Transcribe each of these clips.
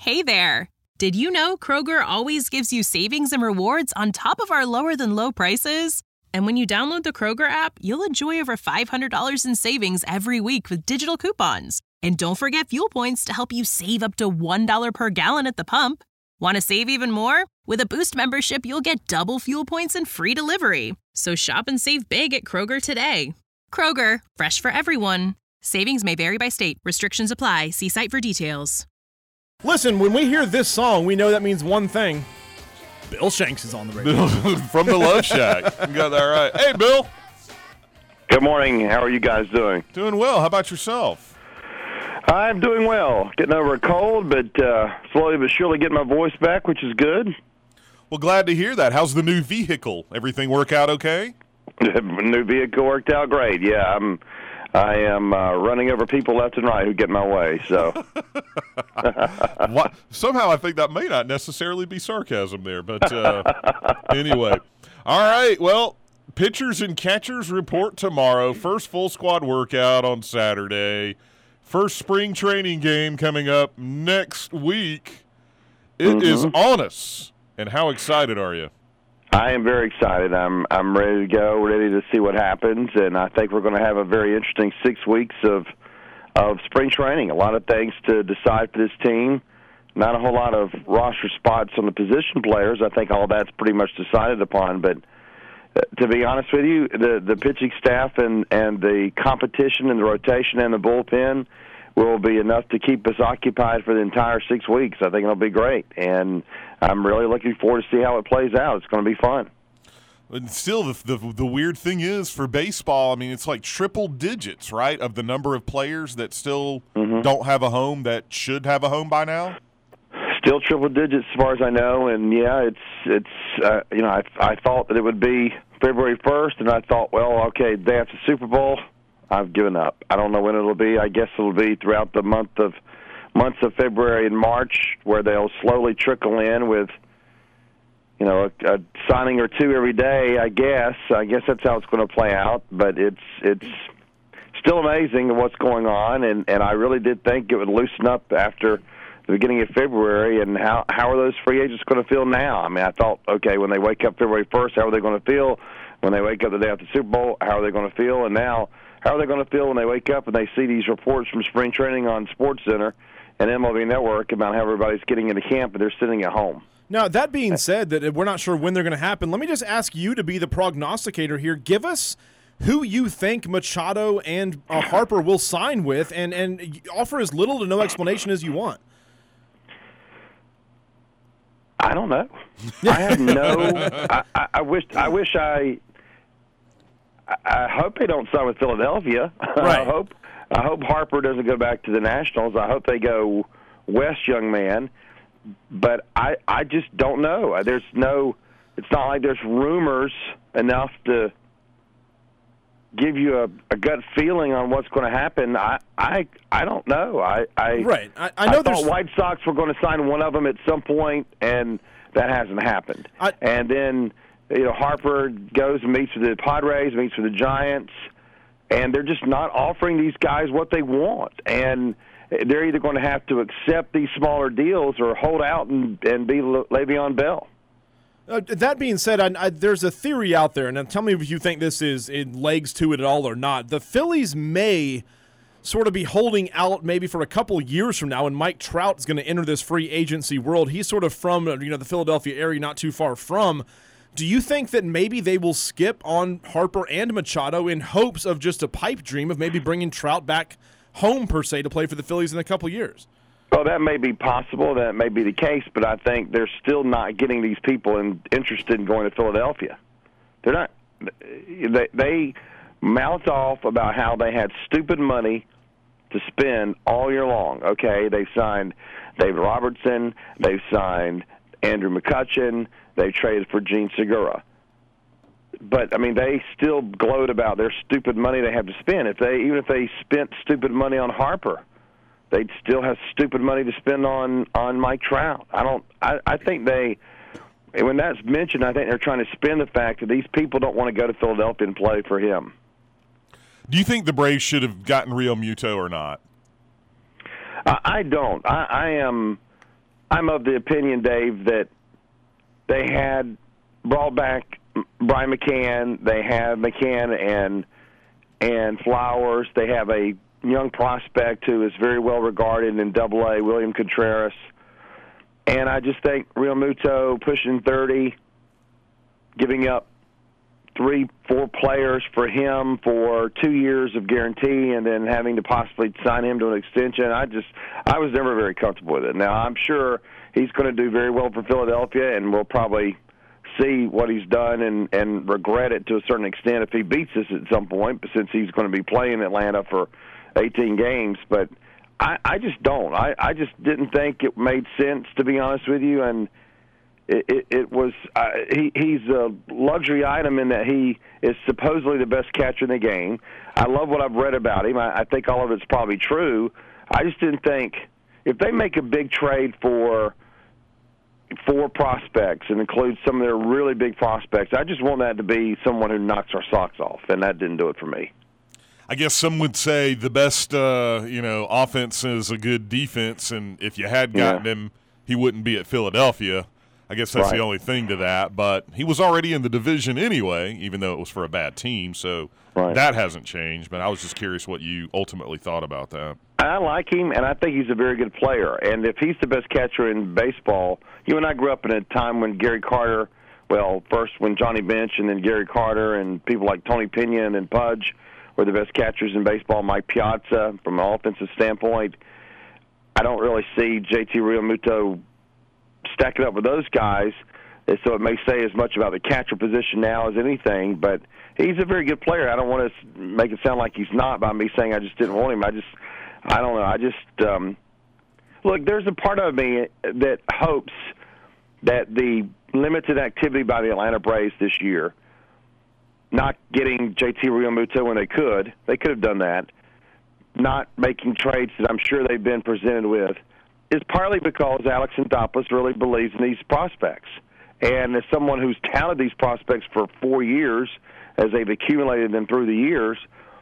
Hey there! Did you know Kroger always gives you savings and rewards on top of our lower-than-low prices? And when you download the Kroger app, you'll enjoy over $500 in savings every week with digital coupons. And don't forget fuel points to help you save up to $1 per gallon at the pump. Want to save even more? With a Boost membership, you'll get double fuel points and free delivery. So shop and save big at Kroger today. Kroger, fresh for everyone. Savings may vary by state. Restrictions apply. See site for details. Listen, when we hear this song, we know that means one thing. Bill Shanks is on the radio. From the Love Shack. You got that right. Hey, Bill. Good morning. How are you guys doing? Doing well. How about yourself? I'm doing well. Getting over a cold, but slowly but surely getting my voice back, which is good. Well, glad to hear that. How's the new vehicle? Everything work out okay? The new vehicle worked out great. Yeah, I am running over people left and right who get in my way. So somehow I think that may not necessarily be sarcasm there, but anyway. All right, well, pitchers and catchers report tomorrow. First full squad workout on Saturday. First spring training game coming up next week. It is on us. And how excited are you? I am very excited. I'm ready to go, ready to see what happens, and I think we're going to have a very interesting 6 weeks of spring training. A lot of things to decide for this team. Not a whole lot of roster spots on the position players. I think all that's pretty much decided upon. But to be honest with you, the pitching staff and the competition and the rotation and the bullpen will be enough to keep us occupied for the entire 6 weeks. I think it'll be great, and I'm really looking forward to see how it plays out. It's going to be fun. And still, the weird thing is for baseball, I mean, it's like triple digits, right, of the number of players that still don't have a home that should have a home by now? Still triple digits as far as I know, and yeah, it's you know, I thought that it would be February 1st, and I thought, well, okay, day after the Super Bowl, I've given up. I don't know when it'll be. I guess it'll be throughout the months of February and March, where they'll slowly trickle in with, you know, a signing or two every day. I guess that's how it's going to play out. But it's still amazing what's going on, and I really did think it would loosen up after the beginning of February. And how are those free agents going to feel now? I mean, I thought, okay, when they wake up February 1st, how are they going to feel? When they wake up the day after the Super Bowl, how are they going to feel? And now, how are they going to feel when they wake up and they see these reports from spring training on SportsCenter and MLB Network about how everybody's getting into camp and they're sitting at home? Now, that being said, that we're not sure when they're going to happen, let me just ask you to be the prognosticator here. Give us who you think Machado and Harper will sign with, and offer as little to no explanation as you want. I don't know. I have no. I wish I hope they don't sign with Philadelphia. Right. I hope Harper doesn't go back to the Nationals. I hope they go west, young man. But I just don't know. It's not like there's rumors enough to give you a gut feeling on what's going to happen. I don't know. I know thought White Sox were going to sign one of them at some point, and that hasn't happened. And then, you know, Harper goes and meets with the Padres, meets with the Giants, and they're just not offering these guys what they want. And they're either going to have to accept these smaller deals or hold out and be Le'Veon Bell. That being said, there's a theory out there, and tell me if you think this is in legs to it at all or not. The Phillies may sort of be holding out maybe for a couple years from now, and Mike Trout is going to enter this free agency world. He's sort of from the Philadelphia area, not too far from. Do you think that maybe they will skip on Harper and Machado in hopes of just a pipe dream of maybe bringing Trout back home, per se, to play for the Phillies in a couple years? Well, that may be possible. That may be the case, but I think they're still not getting these people interested in going to Philadelphia. They're not. They mouth off about how they had stupid money to spend all year long. Okay, they signed David Robertson. They've signed Andrew McCutchen. They've traded for Gene Segura. But, I mean, they still gloat about their stupid money they have to spend. Even if they spent stupid money on Harper, they'd still have stupid money to spend on Mike Trout. I think when that's mentioned, I think they're trying to spin the fact that these people don't want to go to Philadelphia and play for him. Do you think the Braves should have gotten Real Muto or not? I don't. I am I'm of the opinion, Dave, that they had brought back Brian McCann. They have McCann and Flowers. They have a young prospect who is very well regarded in Double-A, William Contreras. And I just think Real Muto pushing 30, giving up 3-4 players for him for 2 years of guarantee and then having to possibly sign him to an extension. I was never very comfortable with it. Now, I'm sure he's going to do very well for Philadelphia, and we'll probably see what he's done and regret it to a certain extent if he beats us at some point, since he's going to be playing Atlanta for 18 games. But I just don't. I just didn't think it made sense, to be honest with you, and it was he's a luxury item in that he is supposedly the best catcher in the game. I love what I've read about him. I think all of it's probably true. I just didn't think if they make a big trade for 4 prospects and include some of their really big prospects, I just want that to be someone who knocks our socks off, and that didn't do it for me. I guess some would say the best, offense is a good defense, and if you had gotten him, he wouldn't be at Philadelphia. I guess that's the only thing to that. But he was already in the division anyway, even though it was for a bad team, so that hasn't changed. But I was just curious what you ultimately thought about that. I like him, and I think he's a very good player. And if he's the best catcher in baseball, you and I grew up in a time when Gary Carter, first when Johnny Bench and then Gary Carter and people like Tony Pena and Pudge were the best catchers in baseball. Mike Piazza, from an offensive standpoint, I don't really see JT Realmuto stacking up with those guys, and so it may say as much about the catcher position now as anything, but he's a very good player. I don't want to make it sound like he's not by me saying I just didn't want him. I don't know. Look, there's a part of me that hopes that the limited activity by the Atlanta Braves this year, not getting JT Realmuto when they could have done that, not making trades that I'm sure they've been presented with, is partly because Alex Anthopoulos really believes in these prospects. And as someone who's touted these prospects for 4 years, as they've accumulated them through the years,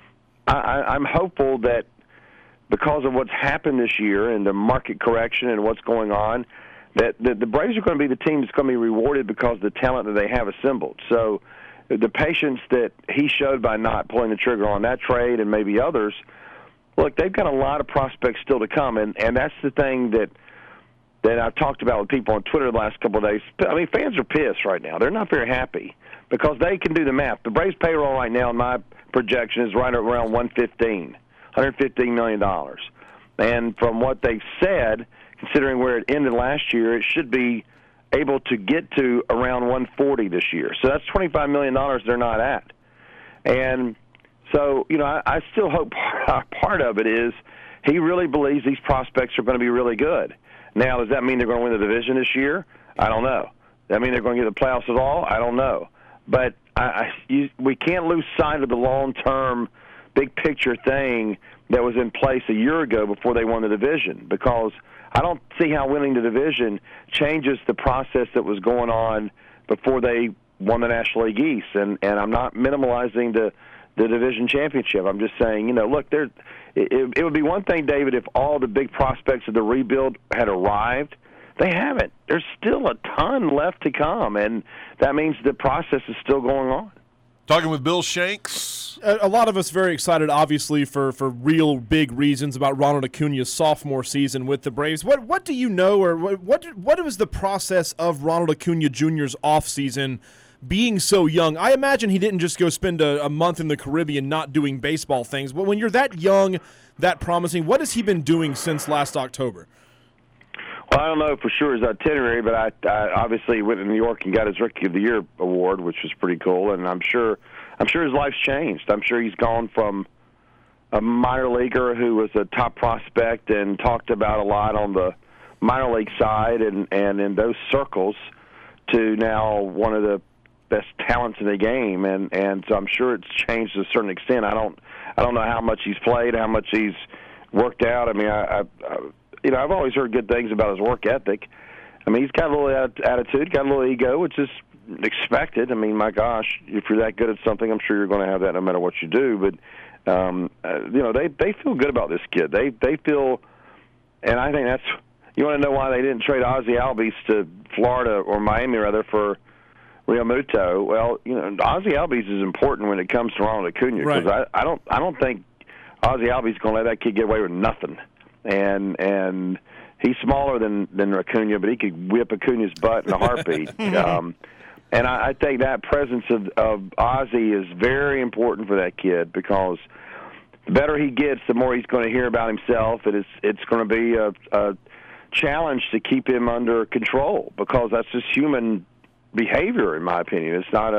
I'm hopeful that because of what's happened this year and the market correction and what's going on, that the Braves are going to be the team that's going to be rewarded because of the talent that they have assembled. So the patience that he showed by not pulling the trigger on that trade and maybe others, look, they've got a lot of prospects still to come, and that's the thing that I've talked about with people on Twitter the last couple of days. I mean, fans are pissed right now. They're not very happy because they can do the math. The Braves payroll right now, in my projection, is right around $115 million. And from what they've said, considering where it ended last year, it should be able to get to around $140 this year. So that's $25 million they're not at. And so, I still hope part of it is he really believes these prospects are going to be really good. Now, does that mean they're going to win the division this year? I don't know. Does that mean they're going to get the playoffs at all? I don't know. But we can't lose sight of the long-term, big-picture thing that was in place a year ago before they won the division, because I don't see how winning the division changes the process that was going on before they won the National League East. And I'm not minimalizing the division championship. I'm just saying, look, it would be one thing, David, if all the big prospects of the rebuild had arrived. They haven't. There's still a ton left to come, and that means the process is still going on. Talking with Bill Shanks. A lot of us very excited, obviously, for real big reasons about Ronald Acuña's sophomore season with the Braves. What do you know, or what was the process of Ronald Acuña Jr.'s offseason being so young? I imagine he didn't just go spend a month in the Caribbean not doing baseball things. But when you're that young, that promising, what has he been doing since last October? Well, I don't know for sure his itinerary, but I obviously went to New York and got his Rookie of the Year award, which was pretty cool. And I'm sure his life's changed. I'm sure he's gone from a minor leaguer who was a top prospect and talked about a lot on the minor league side and in those circles to now one of the best talents in the game, and so I'm sure it's changed to a certain extent. I don't know how much he's played, how much he's worked out. I mean, I've always heard good things about his work ethic. I mean, he's got a little attitude, got a little ego, which is expected. I mean, my gosh, if you're that good at something, I'm sure you're going to have that no matter what you do. But they feel good about this kid. They feel, and I think You want to know why they didn't trade Ozzie Albies to Florida or Miami rather for Real Muto? Well, Ozzie Albies is important when it comes to Ronald Acuna because Right. I don't think Ozzie Albies is going to let that kid get away with nothing. And he's smaller than Acuna, but he could whip Acuna's butt in a heartbeat. And I think that presence of Ozzie is very important for that kid because the better he gets, the more he's going to hear about himself. It's going to be a challenge to keep him under control because that's just human behavior, in my opinion. It's not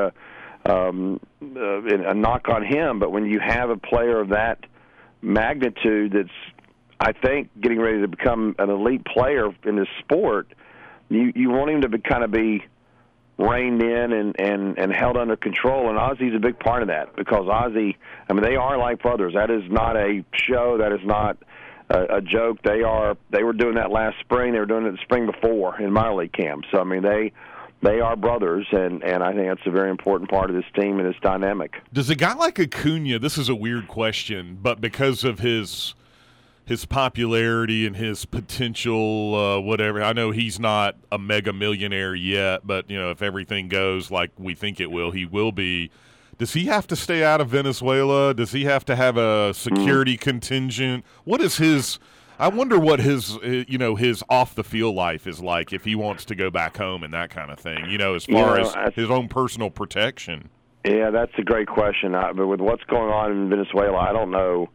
a knock on him, but when you have a player of that magnitude that's, I think, getting ready to become an elite player in this sport, you want him to be reined in and held under control, and Ozzie's a big part of that because Ozzie, they are like brothers. That is not a show. That is not a joke. They were doing that last spring. They were doing it the spring before in minor league camp. So, they are brothers, and I think that's a very important part of this team and this dynamic. Does a guy like Acuna, this is a weird question, but because of his popularity and his potential, whatever. I know he's not a mega millionaire yet, but if everything goes like we think it will, he will be. Does he have to stay out of Venezuela? Does he have to have a security contingent? What is his? I wonder what his off the field life is like if he wants to go back home and that kind of thing. As far as his own personal protection. Yeah, that's a great question. But with what's going on in Venezuela, I don't know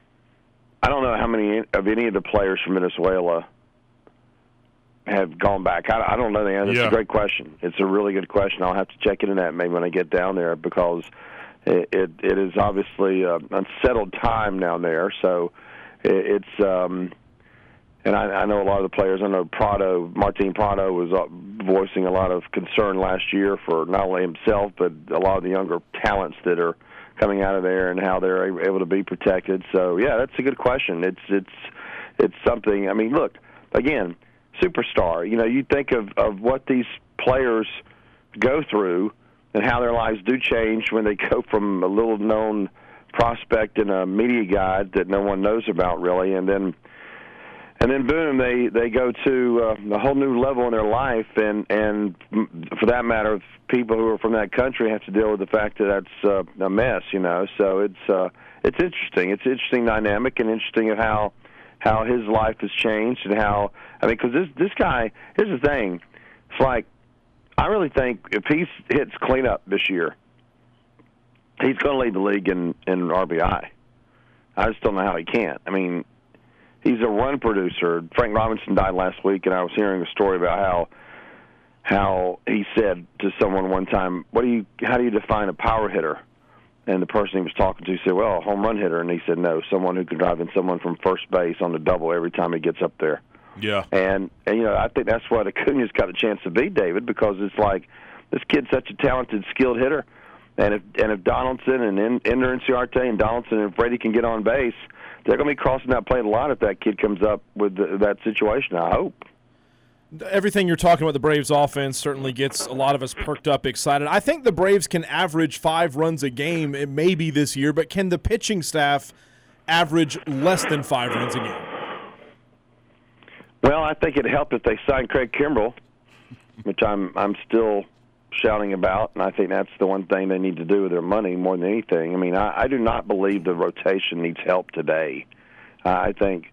how many of any of the players from Venezuela have gone back. I don't know the answer. It's a great question. It's a really good question. I'll have to check into that maybe when I get down there because it is obviously an unsettled time down there. So it's and I know a lot of the players. I know Martin Prado was voicing a lot of concern last year for not only himself but a lot of the younger talents that are coming out of there and how they're able to be protected. So, yeah, that's a good question. It's something. Look, again, superstar. You think of what these players go through and how their lives do change when they go from a little-known prospect in a media guide that no one knows about really, and then boom, they go to a whole new level in their life, and for that matter, people who are from that country have to deal with the fact that that's a mess, So it's interesting. It's an interesting dynamic and interesting of how his life has changed and how because this guy. Here's the thing. It's like I really think if he hits cleanup this year, he's going to lead the league in RBI. I just don't know how he can't. He's a run producer. Frank Robinson died last week, and I was hearing a story about how he said to someone one time, how do you define a power hitter? And the person he was talking to said, well, a home run hitter. And he said, no, someone who can drive in someone from first base on the double every time he gets up there. Yeah. And I think that's what Acuna's got a chance to be, David, because it's like this kid's such a talented, skilled hitter. And if Donaldson and Ender Inciarte and Donaldson and Brady can get on base, they're going to be crossing that plate a lot if that kid comes up with that situation, I hope. Everything you're talking about, the Braves offense certainly gets a lot of us perked up, excited. I think the Braves can average 5 runs a game, maybe this year, but can the pitching staff average less than 5 runs a game? Well, I think it'd help if they signed Craig Kimbrell, which I'm still shouting about, and I think that's the one thing they need to do with their money more than anything. I do not believe the rotation needs help today. I think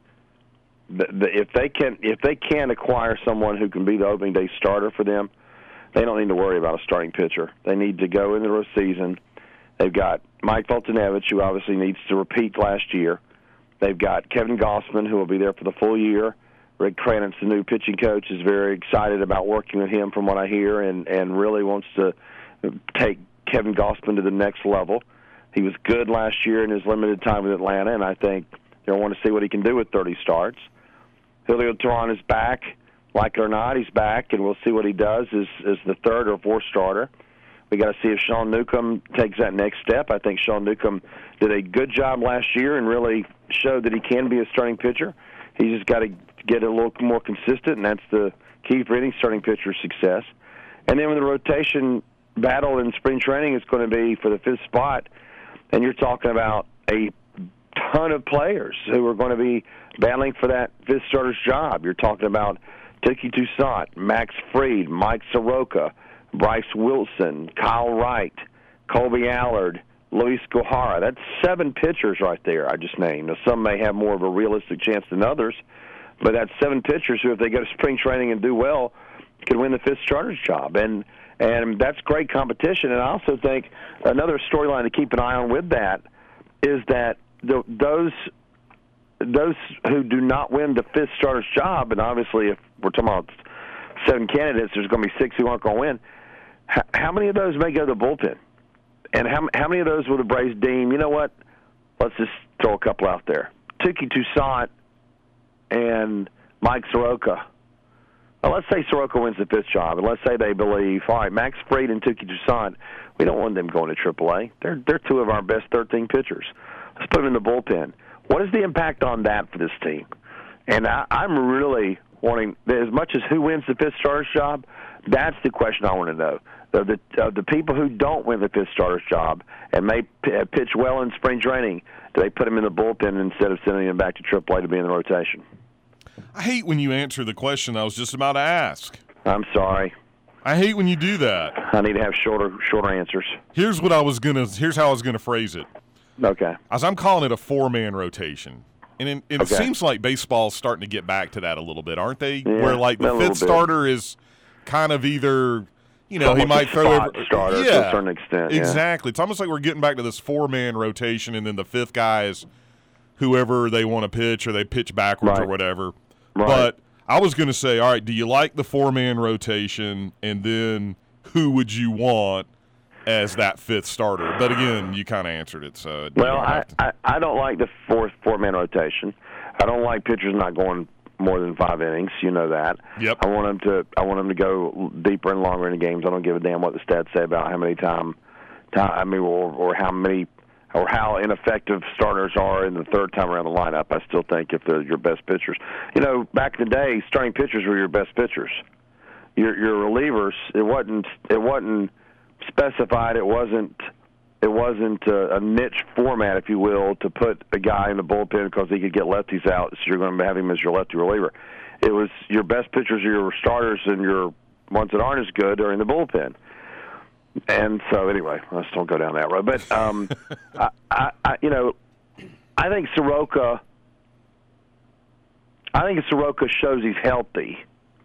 if they can acquire someone who can be the opening day starter for them, they don't need to worry about a starting pitcher. They need to go into the season. They've got Mike Foltynewicz, who obviously needs to repeat last year. They've got Kevin Gossman, who will be there for the full year. Rick Kranitz, the new pitching coach, is very excited about working with him from what I hear and really wants to take Kevin Gossman to the next level. He was good last year in his limited time with Atlanta, and I think they'll want to see what he can do with 30 starts. Julio Teheran is back. Like it or not, he's back, and we'll see what he does as the third or fourth starter. We got to see if Sean Newcomb takes that next step. I think Sean Newcomb did a good job last year and really showed that he can be a starting pitcher. He's just got to get a little more consistent, and that's the key for any starting pitcher's success. And then with the rotation battle in spring training is going to be for the 5th spot, and you're talking about a ton of players who are going to be battling for that fifth starter's job. You're talking about Tiki Toussaint, Max Fried, Mike Soroka, Bryce Wilson, Kyle Wright, Colby Allard, Luis Guajara. That's 7 pitchers right there I just named. Now, some may have more of a realistic chance than others, but that's 7 pitchers who, if they go to spring training and do well, could win the fifth starter's job. And that's great competition. And I also think another storyline to keep an eye on with that is that those who do not win the fifth starter's job, and obviously if we're talking about 7 candidates, there's going to be 6 who aren't going to win. How many of those may go to the bullpen? And how many of those will the Braves deem, you know what, let's just throw a couple out there. Tiki Toussaint and Mike Soroka. Well, let's say Soroka wins the fifth job, and let's say they believe, all right, Max Fried and Tiki Toussaint, we don't want them going to AAA. They're 2 of our best 13 pitchers. Let's put them in the bullpen. What is the impact on that for this team? And I'm really wanting, as much as who wins the fifth starter's job, that's the question I want to know. The people who don't win the fifth starter's job and may pitch well in spring training, do they put them in the bullpen instead of sending them back to AAA to be in the rotation? I hate when you answer the question I was just about to ask. I'm sorry. I hate when you do that. I need to have shorter answers. Here's how I was gonna phrase it. Okay. As I'm calling it a 4-man rotation. And it seems like baseball's starting to get back to that a little bit, aren't they? Yeah, where like the fifth starter is kind of either, he might throw over starter to a certain extent. Exactly. It's almost like we're getting back to this 4-man rotation, and then the fifth guy is whoever they want to pitch, or they pitch backwards or whatever. Right. But I was going to say, all right, do you like the 4-man rotation, and then who would you want as that fifth starter? But again, you kind of answered it. So I don't like the four-man rotation. I don't like pitchers not going more than 5 innings. You know that. Yep. I want them to go deeper and longer in the games. I don't give a damn what the stats say about how many or how many or how ineffective starters are in the third time around the lineup. I still think if they're your best pitchers. Back in the day, starting pitchers were your best pitchers. Your relievers, it wasn't specified. It wasn't a niche format, if you will, to put a guy in the bullpen because he could get lefties out, so you're going to have him as your lefty reliever. It was your best pitchers are your starters, and your ones that aren't as good are in the bullpen. And so, anyway, let's don't go down that road. But I think Soroka. If Soroka shows he's healthy,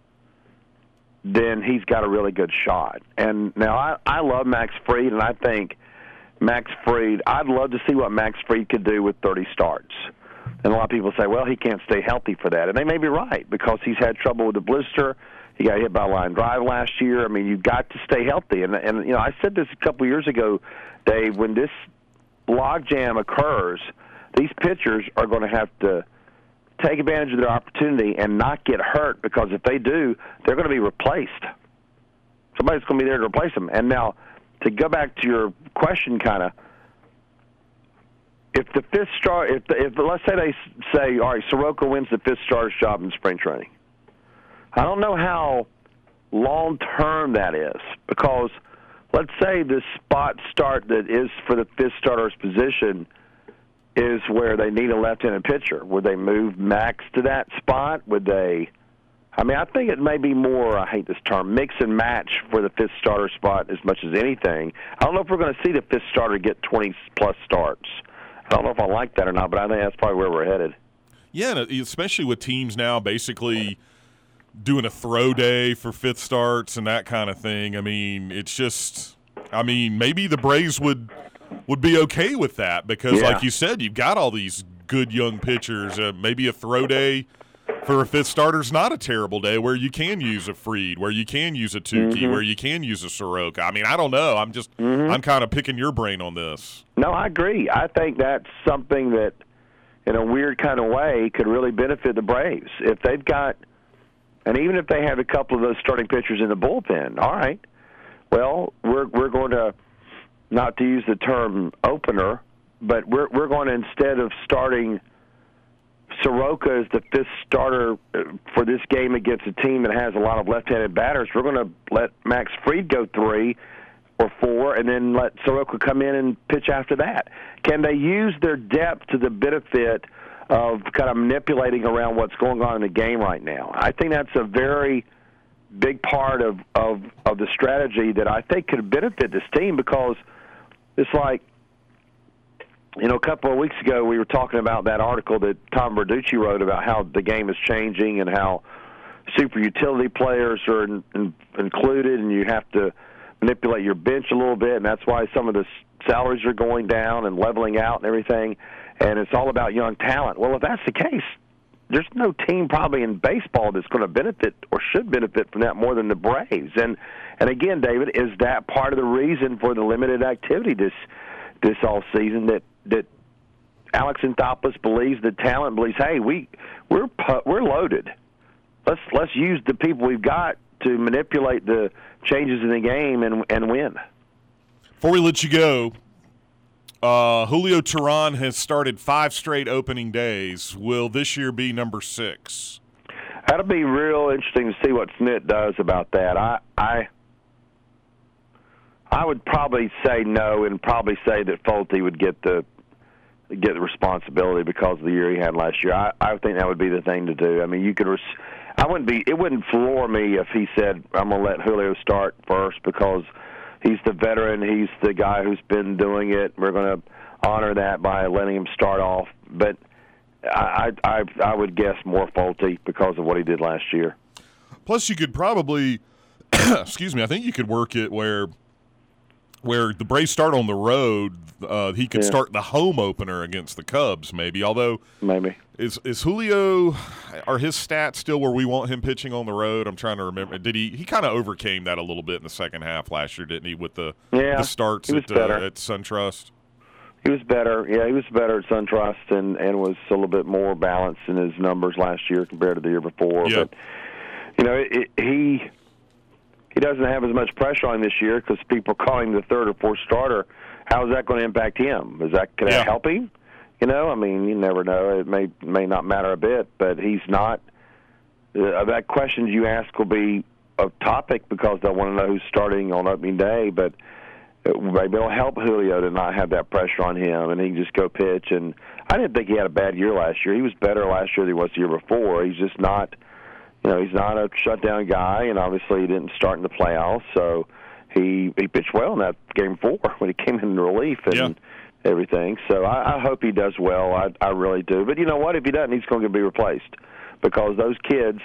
then he's got a really good shot. And now I love Max Fried, and I think Max Fried, I'd love to see what Max Fried could do with 30 starts. And a lot of people say, well, he can't stay healthy for that. And they may be right because he's had trouble with the blister. He got hit by a line drive last year. I mean, you've got to stay healthy. And I said this a couple of years ago, Dave, when this logjam occurs, these pitchers are going to have to take advantage of their opportunity and not get hurt, because if they do, they're going to be replaced. Somebody's going to be there to replace them. And now, to go back to your question, kind of, if the fifth star, if let's say they say, all right, Soroka wins the fifth starter's job in spring training, I don't know how long term that is, because let's say the spot start that is for the fifth starter's position is where they need a left-handed pitcher. Would they move Max to that spot? Would they? I mean, I think it may be more, I hate this term, mix and match for the fifth starter spot as much as anything. I don't know if we're going to see the fifth starter get 20-plus starts. I don't know if I like that or not, but I think that's probably where we're headed. Yeah, especially with teams now basically doing a throw day for fifth starts and that kind of thing. I mean, it's just – maybe the Braves would be okay with that because, like you said, you've got all these good young pitchers. Maybe a throw day for a fifth starter's not a terrible day where you can use a Fried, where you can use a Tukey, where you can use a Soroka. I mean, I don't know. I'm just I'm kind of picking your brain on this. No, I agree. I think that's something that, in a weird kind of way, could really benefit the Braves. If they've got – and even if they have a couple of those starting pitchers in the bullpen, all right, well, we're going to – not to use the term opener, but we're going to, instead of starting Soroka as the fifth starter for this game against a team that has a lot of left-handed batters, we're going to let Max Fried go 3 or 4, and then let Soroka come in and pitch after that? Can they use their depth to the benefit of kind of manipulating around what's going on in the game right now? I think that's a very big part of the strategy that I think could benefit this team, because it's like, a couple of weeks ago we were talking about that article that Tom Verducci wrote about how the game is changing and how super utility players are included, and you have to manipulate your bench a little bit, and that's why some of the salaries are going down and leveling out and everything, and it's all about young talent. Well, if that's the case, there's no team probably in baseball that's going to benefit or should benefit from that more than the Braves. And again, David, is that part of the reason for the limited activity this all season, that Alex Anthopoulos believes, the talent believes, hey, we're loaded. Let's use the people we've got to manipulate the changes in the game and win. Before we let you go, Julio Teheran has started 5 straight opening days. Will this year be number 6? That'll be real interesting to see what Smith does about that. I would probably say no, and probably say that Folty would get the responsibility because of the year he had last year. I think that would be the thing to do. I mean, it wouldn't floor me if he said, I'm going to let Julio start first because he's the veteran, he's the guy who's been doing it. We're going to honor that by letting him start off. But I would guess more Folty because of what he did last year. Plus, you could probably, excuse me, I think you could work it where the Braves start on the road, he could start the home opener against the Cubs, maybe. Although, maybe is Julio, are his stats still where we want him pitching on the road? I'm trying to remember. Did he kind of overcame that a little bit in the second half last year, didn't he? With the starts at SunTrust. He was better. Yeah, he was better at SunTrust and was a little bit more balanced in his numbers last year compared to the year before. Yeah. But he doesn't have as much pressure on him this year because people are calling him the third or fourth starter. How is that going to impact him? Can that help him? I mean, you never know. It may not matter a bit, but he's not. That questions you ask will be a topic because they'll want to know who's starting on opening day. But maybe it'll help Julio to not have that pressure on him, and he can just go pitch. And I didn't think he had a bad year last year. He was better last year than he was the year before. He's just not. He's not a shutdown guy, and obviously he didn't start in the playoffs, so he pitched well in that game 4 when he came in relief and everything. So I hope he does well. I really do. But you know what? If he doesn't, he's going to be replaced because those kids.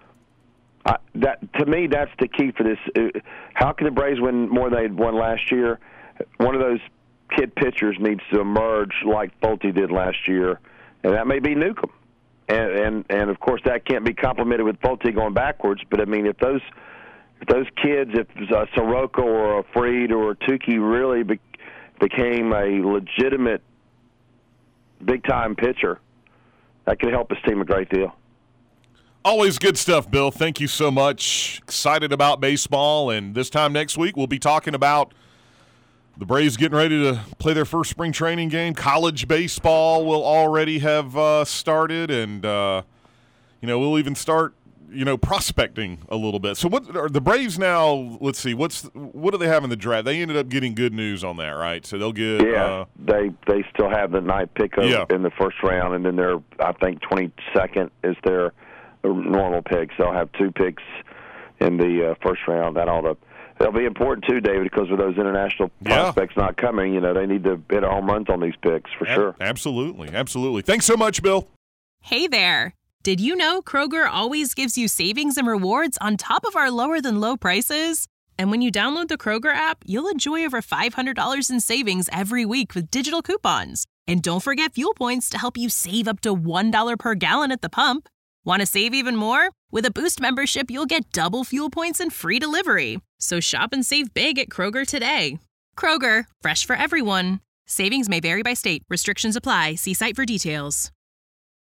To me, that's the key for this. How can the Braves win more than they won last year? One of those kid pitchers needs to emerge like Folty did last year, and that may be Newcomb. And of course that can't be complemented with Folty going backwards. But I mean, if those kids, if Soroka or a Fried or a Tukey really became a legitimate big time pitcher, that could help his team a great deal. Always good stuff, Bill. Thank you so much. Excited about baseball, and this time next week we'll be talking about the Braves getting ready to play their first spring training game. College baseball will already have started, and we'll even start prospecting a little bit. So what are the Braves now? Let's see, what do they have in the draft? They ended up getting good news on that, right? So they'll get they still have the 9th pick in the first round, and then their 22nd is their normal pick. So they'll have 2 picks in the first round. That'll be important too, David, because with those international prospects not coming, they need to hit home runs on these picks for sure. Absolutely. Thanks so much, Bill. Hey there. Did you know Kroger always gives you savings and rewards on top of our lower than low prices? And when you download the Kroger app, you'll enjoy over $500 in savings every week with digital coupons. And don't forget fuel points to help you save up to $1 per gallon at the pump. Want to save even more? With a Boost membership, you'll get double fuel points and free delivery. So shop and save big at Kroger today. Kroger, fresh for everyone. Savings may vary by state. Restrictions apply. See site for details.